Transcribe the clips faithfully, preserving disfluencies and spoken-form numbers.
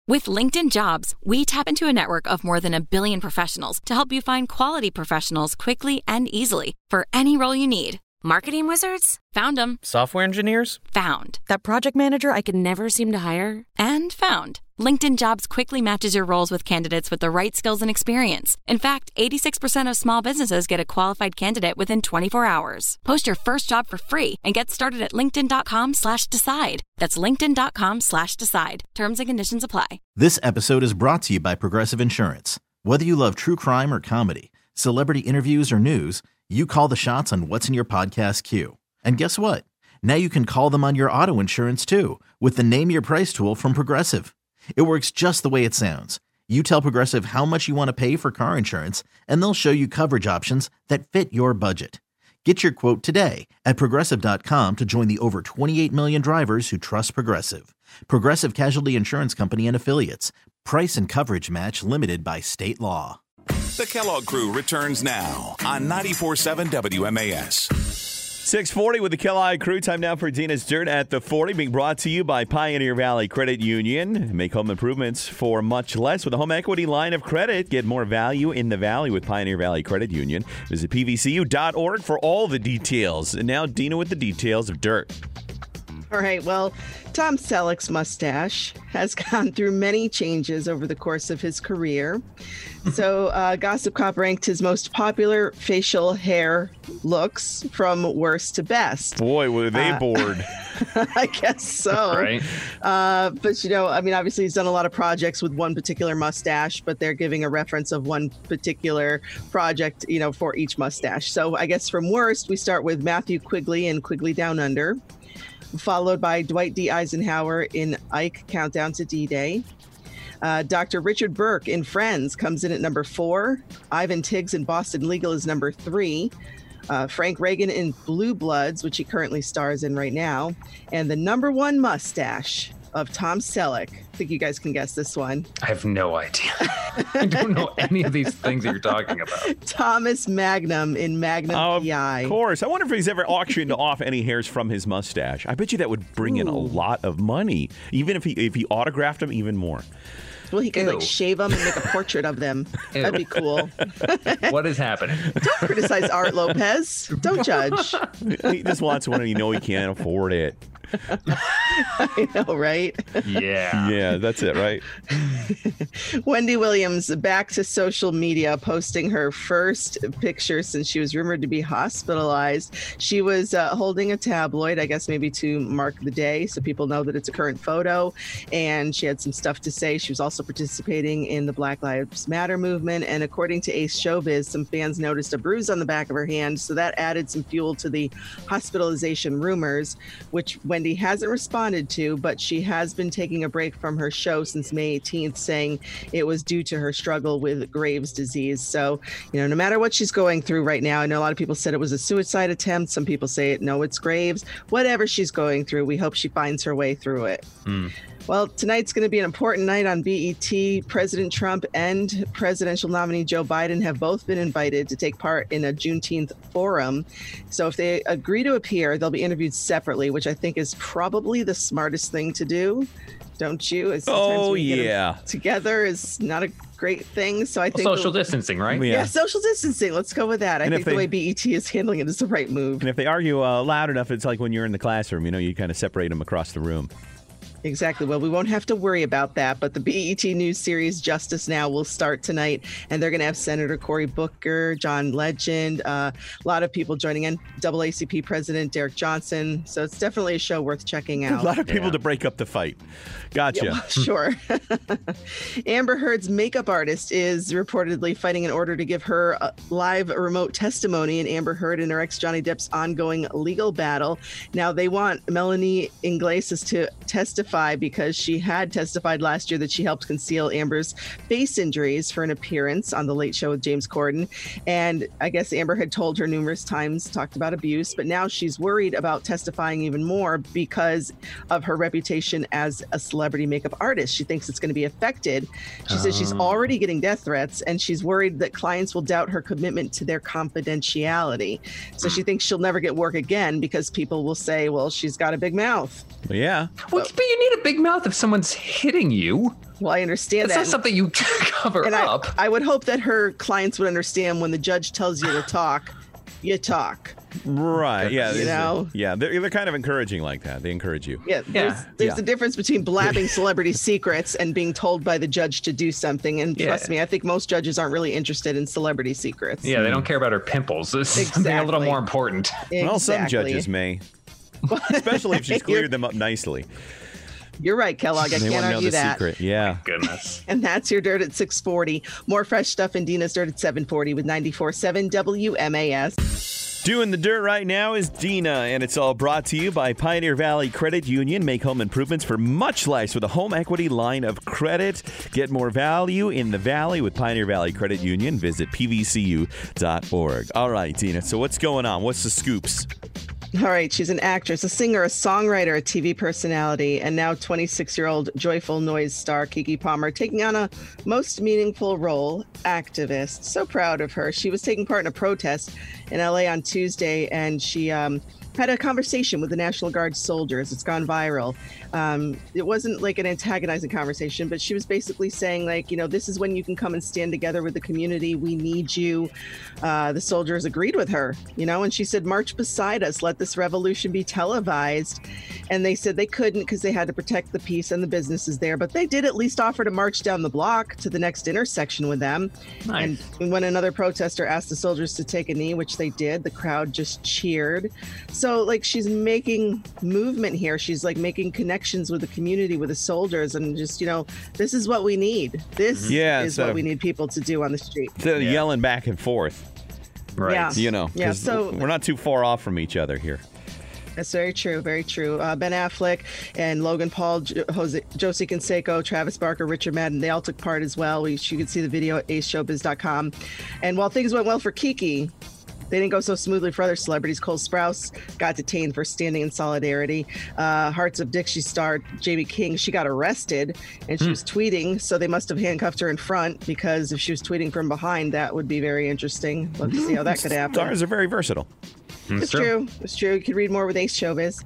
With LinkedIn Jobs, we tap into a network of more than a billion professionals to help you find quality professionals quickly and easily for any role you need. Marketing wizards? Found them. Software engineers? Found. That project manager I could never seem to hire? And found. LinkedIn Jobs quickly matches your roles with candidates with the right skills and experience. In fact, eighty-six percent of small businesses get a qualified candidate within twenty-four hours. Post your first job for free and get started at linkedin.com slash decide. That's linkedin.com slash decide. Terms and conditions apply. This episode is brought to you by Progressive Insurance. Whether you love true crime or comedy, celebrity interviews or news, you call the shots on what's in your podcast queue. And guess what? Now you can call them on your auto insurance too with the Name Your Price tool from Progressive. It works just the way it sounds. You tell Progressive how much you want to pay for car insurance, and they'll show you coverage options that fit your budget. Get your quote today at Progressive dot com to join the over twenty-eight million drivers who trust Progressive. Progressive Casualty Insurance Company and Affiliates. Price and coverage match limited by state law. The Kellogg Crew returns now on ninety-four point seven W M A S. six forty with the Kellogg Crew. Time now for Dina's Dirt at the forty, being brought to you by Pioneer Valley Credit Union. Make home improvements for much less with a home equity line of credit. Get more value in the valley with Pioneer Valley Credit Union. Visit P V C U dot org for all the details. And now Dina with the details of Dirt. All right, well, Tom Selleck's mustache has gone through many changes over the course of his career. So uh, Gossip Cop ranked his most popular facial hair looks from worst to best. Boy, were they uh, bored. I guess so. Right. Uh, but, you know, I mean, obviously he's done a lot of projects with one particular mustache, but they're giving a reference of one particular project, you know, for each mustache. So I guess from worst, we start with Matthew Quigley in Quigley Down Under, followed by Dwight D. Eisenhower in Ike Countdown to D-Day. Uh, Doctor Richard Burke in Friends comes in at number four. Ivan Tiggs in Boston Legal is number three. Uh, Frank Reagan in Blue Bloods, which he currently stars in right now. And the number one mustache of Tom Selleck. I think you guys can guess this one. I have no idea. I don't know any of these things that you're talking about. Thomas Magnum in Magnum Of P I. course. I wonder if he's ever auctioned off any hairs from his mustache. I bet you that would bring Ooh. in a lot of money, even if he if he autographed them even more. Well, he could Ew. like shave them and make a portrait of them. Ew. That'd be cool. What is happening? Don't criticize Art Lopez. Don't judge. He just wants one and you know he can't afford it. I know, right? Yeah. Yeah, that's it, right? Wendy Williams back to social media, posting her first picture since she was rumored to be hospitalized. She was uh, holding a tabloid, I guess maybe to mark the day so people know that it's a current photo. And she had some stuff to say. She was also participating in the Black Lives Matter movement. And according to Ace Showbiz, some fans noticed a bruise on the back of her hand. So that added some fuel to the hospitalization rumors, which Wendy Wendy hasn't responded to, but she has been taking a break from her show since May eighteenth, saying it was due to her struggle with Graves' disease. So, you know, no matter what she's going through right now, I know a lot of people said it was a suicide attempt. Some people say it, no, it's Graves. Whatever she's going through, we hope she finds her way through it. Mm. Well, tonight's going to be an important night on B E T. President Trump and presidential nominee Joe Biden have both been invited to take part in a Juneteenth forum. So if they agree to appear, they'll be interviewed separately, which I think is probably the smartest thing to do. Don't you? Oh, yeah. Together is not a great thing. So I think well, social we'll, distancing, right? Yeah. yeah, social distancing. Let's go with that. I and think the they, way B E T is handling it is the right move. And if they argue uh, loud enough, it's like when you're in the classroom, you know, you kind of separate them across the room. Exactly. Well, we won't have to worry about that. But the B E T News series Justice Now will start tonight. And they're going to have Senator Cory Booker, John Legend, uh, a lot of people joining in, N double A C P President Derek Johnson. So it's definitely a show worth checking out. A lot of people yeah. to break up the fight. Gotcha. Yeah, well, sure. Amber Heard's makeup artist is reportedly fighting in order to give her a live remote testimony in Amber Heard and her ex Johnny Depp's ongoing legal battle. Now, they want Melanie Iglesias to testify because she had testified last year that she helped conceal Amber's face injuries for an appearance on The Late Show with James Corden. And I guess Amber had told her numerous times, talked about abuse, but now she's worried about testifying even more because of her reputation as a celebrity makeup artist. She thinks it's going to be affected. She um. says she's already getting death threats, and she's worried that clients will doubt her commitment to their confidentiality. So she thinks she'll never get work again because people will say, well, she's got a big mouth. Yeah. Well, but you need a big mouth if someone's hitting you. Well, I understand That's that. not something you cover and up. I, I would hope that her clients would understand when the judge tells you to talk, you talk. Right. Yeah. You there's a- know? yeah. They're, they're kind of encouraging like that. They encourage you. Yeah, there's, Yeah. there's Yeah. a difference between blabbing celebrity secrets and being told by the judge to do something. And Yeah. trust me, I think most judges aren't really interested in celebrity secrets. Yeah, they don't care about her pimples. This is something a little Exactly. more important. Well, some Exactly. judges may, especially if she's cleared them up nicely. You're right, Kellogg. I They can't want to know argue the that. secret. Yeah. Goodness. And that's your Dirt at six forty. More fresh stuff in Dina's Dirt at seven forty with ninety-four point seven W M A S. Doing the dirt right now is Dina, and it's all brought to you by Pioneer Valley Credit Union. Make home improvements for much less with a home equity line of credit. Get more value in the valley with Pioneer Valley Credit Union. Visit P V C U dot org. All right, Dina, so what's going on? What's the scoops? All right, she's an actress, a singer, a songwriter, a T V personality, and now twenty-six-year-old Joyful Noise star Keke Palmer taking on a most meaningful role, activist. So proud of her. She was taking part in a protest in L A on Tuesday, and she um, had a conversation with the National Guard soldiers. It's gone viral. Um, it wasn't like an antagonizing conversation, but she was basically saying, like, you know, this is when you can come and stand together with the community. We need you. Uh, the soldiers agreed with her, you know, and she said, march beside us. Let this revolution be televised. And they said they couldn't because they had to protect the peace and the businesses there. But they did at least offer to march down the block to the next intersection with them. Nice. And when another protester asked the soldiers to take a knee, which they did, the crowd just cheered. So, like, she's making movement here. She's like making connections with the community, with the soldiers, and just, you know, this is what we need. This Yeah, is so- what we need people to do on the street. Instead of yelling back and forth, Right. Yeah. you know, Yeah, 'cause so- we're not too far off from each other here. That's very true, very true. Uh, Ben Affleck and Logan Paul, J- Jose, Josie Canseco, Travis Barker, Richard Madden, they all took part as well. We, you can see the video at ace showbiz dot com. And while things went well for Keke, they didn't go so smoothly for other celebrities. Cole Sprouse got detained for standing in solidarity. Uh, Hearts of Dixie star Jamie King, she got arrested and she was tweeting. So they must have handcuffed her in front, because if she was tweeting from behind, that would be very interesting. Love to see how that could happen. Stars are very versatile. It's true. It's true. You can read more with Ace Showbiz.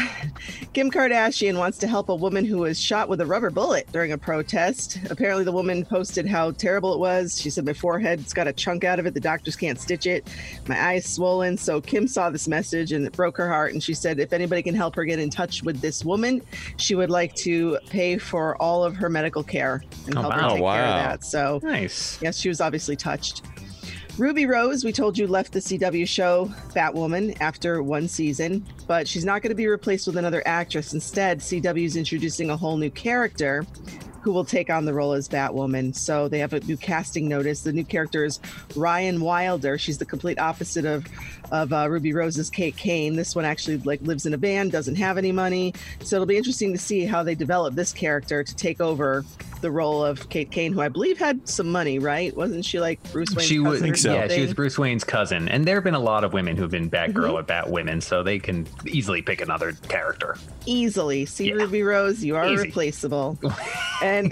Kim Kardashian wants to help a woman who was shot with a rubber bullet during a protest. Apparently, the woman posted how terrible it was. She said, my forehead's got a chunk out of it. The doctors can't stitch it. My eye's swollen. So Kim saw this message and it broke her heart. And she said, if anybody can help her get in touch with this woman, she would like to pay for all of her medical care and Oh, help wow. her take care Wow. of that. So, Nice. yes, she was obviously touched. Ruby Rose, we told you, left the C W show Batwoman after one season, but she's not going to be replaced with another actress. Instead, C W is introducing a whole new character who will take on the role as Batwoman. So they have a new casting notice. The new character is Ryan Wilder. She's the complete opposite of of uh, Ruby Rose's Kate Kane. This one actually like lives in a van, doesn't have any money. So it'll be interesting to see how they develop this character to take over the role of Kate Kane, who I believe had some money, right? Wasn't she like Bruce Wayne's She was, cousin or so. yeah, she something? was Bruce Wayne's cousin, and there have been a lot of women who've been Batgirl Mm-hmm. or Batwomen, so they can easily pick another character. Easily. See, Yeah. Ruby Rose, you are Easy. replaceable. And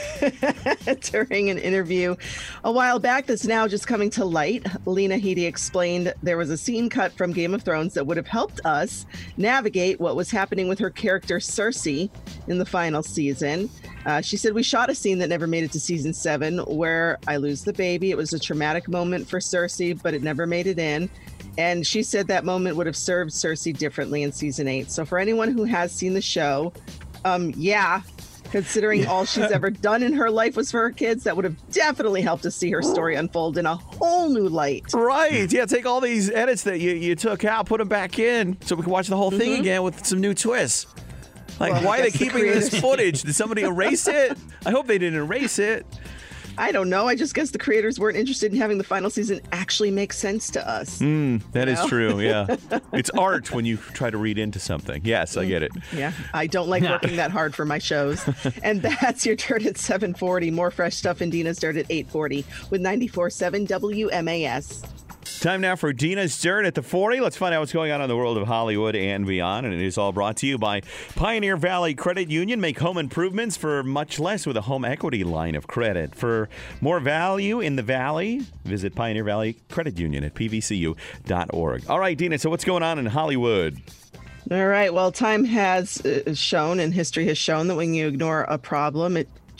during an interview a while back that's now just coming to light, Lena Headey explained there was a scene cut from Game of Thrones that would have helped us navigate what was happening with her character Cersei in the final season. Uh, she said, we shot a scene that never made it to season seven where I lose the baby. It was a traumatic moment for Cersei, but it never made it in. And she said that moment would have served Cersei differently in season eight. So for anyone who has seen the show, um, yeah, considering all she's ever done in her life was for her kids, that would have definitely helped us see her story unfold in a whole new light. Right. Yeah, take all these edits that you, you took out, put them back in so we can watch the whole thing again with some new twists. Like, Well, I why are they guess the keeping this creators- footage? Did somebody erase it? I hope they didn't erase it. I don't know. I just guess the creators weren't interested in having the final season actually make sense to us. That is know? true, yeah. It's art when you try to read into something. Yes, I get it. Yeah, I don't like working that hard for my shows. And that's your Dirt at seven forty. More fresh stuff in Dina's Dirt at eight forty with ninety-four point seven W M A S. Time now for Dina's Dirt at the forty. Let's find out what's going on in the world of Hollywood and beyond. And it is all brought to you by Pioneer Valley Credit Union. Make home improvements for much less with a home equity line of credit. For more value in the Valley, visit Pioneer Valley Credit Union at P V C U dot org. All right, Dina, so what's going on in Hollywood? All right. Well, time has uh, shown and history has shown that when you ignore a problem, it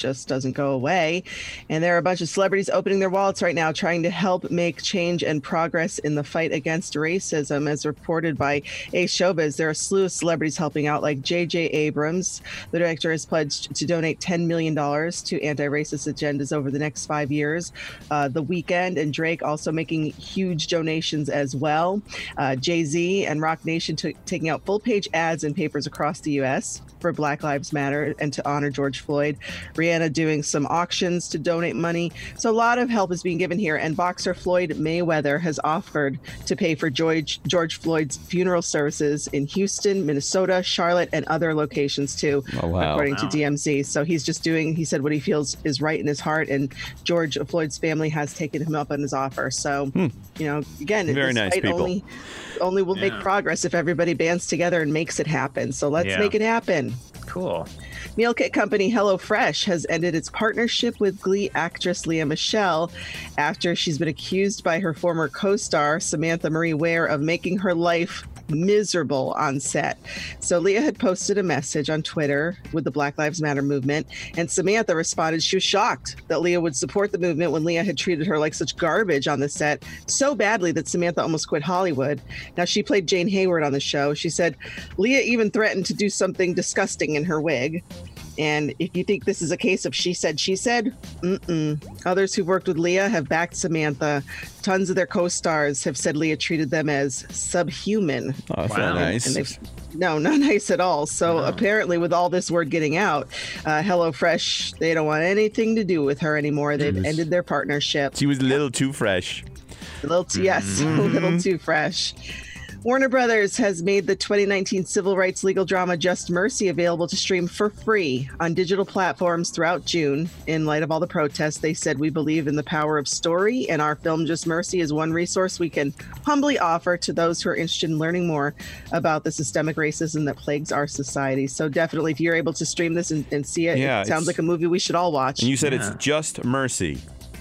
just doesn't go away. And there are a bunch of celebrities opening their wallets right now, trying to help make change and progress in the fight against racism. As reported by Ace Showbiz, there are a slew of celebrities helping out, like J J Abrams. The director has pledged to donate ten million dollars to anti-racist agendas over the next five years. Uh, the Weeknd and Drake also making huge donations as well. Uh, Jay-Z and Rock Nation t- taking out full-page ads in papers across the U S for Black Lives Matter and to honor George Floyd. Rihanna doing some auctions to donate money. So a lot of help is being given here. And boxer Floyd Mayweather has offered to pay for George, George Floyd's funeral services in Houston, Minnesota, Charlotte, and other locations too, oh, wow. according wow. to D M Z. So he's just doing, he said what he feels is right in his heart. And George Floyd's family has taken him up on his offer. So, hmm. you know, again, very this nice fight people. only, only will yeah. make progress if everybody bands together and makes it happen. So let's yeah. make it happen. Cool. Meal kit company HelloFresh has ended its partnership with Glee actress Lea Michele after she's been accused by her former co-star Samantha Marie Ware of making her life miserable on set. So Lea had posted a message on Twitter with the Black Lives Matter movement, and Samantha responded she was shocked that Lea would support the movement when Lea had treated her like such garbage on the set, so badly that Samantha almost quit Hollywood. Now, she played Jane Hayward on the show. She said Lea even threatened to do something disgusting in her wig. And if you think this is a case of she said, she said, mm-mm. Others who've worked with Lea have backed Samantha. Tons of their co-stars have said Lea treated them as subhuman. Oh, that's Wow. not nice. And they've, no, not nice at all. So No. apparently with all this word getting out, uh, HelloFresh, they don't want anything to do with her anymore. They've Yes. ended their partnership. She was a little too fresh. A little too, yes, a little too fresh. Warner Brothers has made the twenty nineteen civil rights legal drama Just Mercy available to stream for free on digital platforms throughout June. In light of all the protests, they said, we believe in the power of story, and our film Just Mercy is one resource we can humbly offer to those who are interested in learning more about the systemic racism that plagues our society. So definitely, if you're able to stream this and, and see it, Yeah, it sounds it's- like a movie we should all watch. And you said Yeah. it's Just Mercy,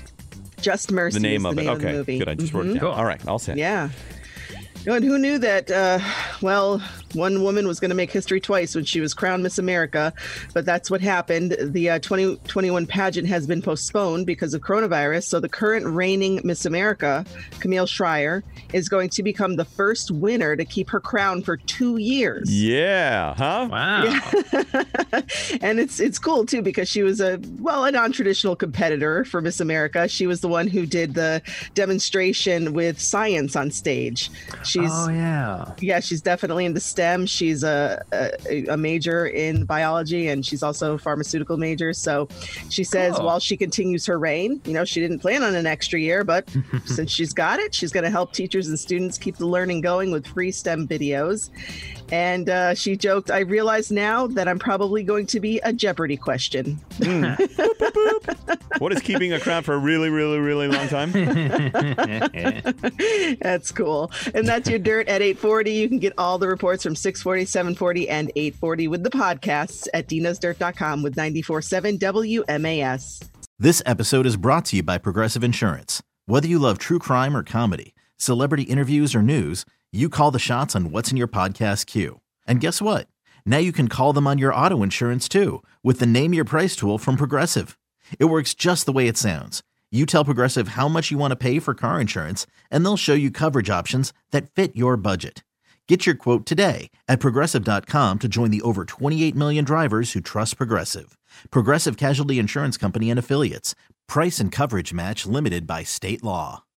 Just Mercy the name is of the it. name Okay, of the movie. good. I just wrote it Mhm. down. Cool. All right, all set. Yeah. And who knew that, uh, well, one woman was going to make history twice when she was crowned Miss America, but that's what happened. The uh, twenty twenty-one pageant has been postponed because of coronavirus. So the current reigning Miss America, Camille Schreier, is going to become the first winner to keep her crown for two years. Yeah, huh? Wow. And it's it's cool too because she was a well a non-traditional competitor for Miss America. She was the one who did the demonstration with science on stage. She's oh, yeah. yeah, she's definitely into STEM. She's a, a a major in biology, and she's also a pharmaceutical major. So she says Cool. while she continues her reign, you know, she didn't plan on an extra year, but since she's got it, she's going to help teachers and students keep the learning going with free STEM videos. And uh, she joked, I realize now that I'm probably going to be a Jeopardy question. What is keeping a crown for a really, really, really long time? That's cool. And that's your Dirt at eight forty. You can get all the reports from six forty, seven forty, and eight forty with the podcasts at dinos dirt dot com with ninety-four point seven W M A S. This episode is brought to you by Progressive Insurance. Whether you love true crime or comedy, celebrity interviews or news, you call the shots on what's in your podcast queue. And guess what? Now you can call them on your auto insurance too with the Name Your Price tool from Progressive. It works just the way it sounds. You tell Progressive how much you want to pay for car insurance, and they'll show you coverage options that fit your budget. Get your quote today at progressive dot com to join the over twenty-eight million drivers who trust Progressive. Progressive Casualty Insurance Company and Affiliates. Price and coverage match limited by state law.